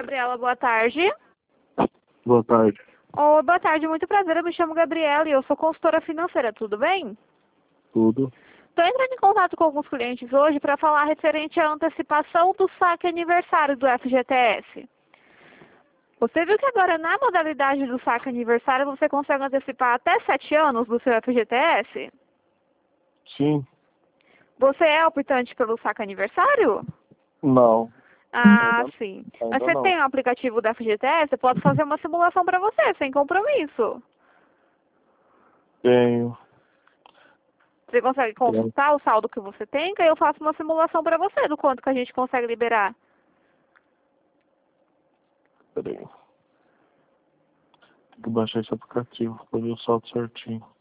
Gabriela, boa tarde. Boa tarde. Oi, boa tarde, muito prazer. Eu me chamo Gabriela e eu sou consultora financeira, tudo bem? Tudo. Estou entrando em contato com alguns clientes hoje para falar referente à antecipação do saque aniversário do FGTS. Você viu que agora na modalidade do saque aniversário você consegue antecipar até 7 anos do seu FGTS? Sim. Você é optante pelo saque aniversário? Não. Ah, sim. Mas Ainda você não. tem o aplicativo do FGTS? Eu posso fazer uma simulação para você, sem compromisso. Tenho. Você consegue consultar o saldo que você tem, que aí eu faço uma simulação para você do quanto que a gente consegue liberar. Peraí. Tem que baixar esse aplicativo pra ver o saldo certinho.